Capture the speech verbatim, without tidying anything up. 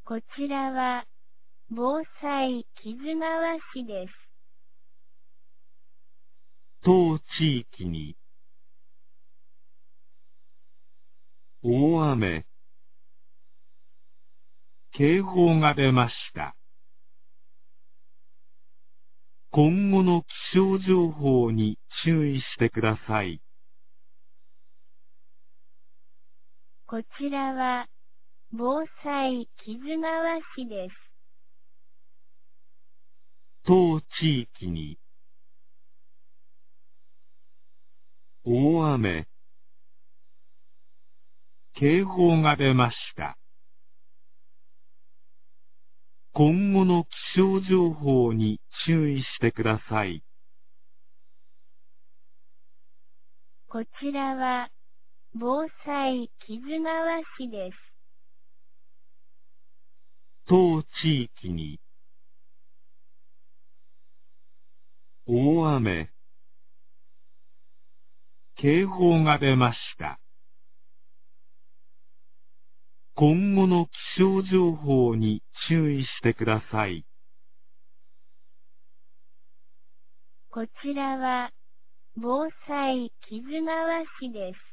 こちらは防災木津川市です。 当地域に大雨警報が出ました。今後の気象情報に注意してください。 こちらは防災木津川市です。 当地域に大雨警報が出ました。今後の気象情報に注意してください。 こちらは防災木津川市です。 当地域に大雨警報が出ました。今後の気象情報に注意してください。 こちらは防災木津川市です。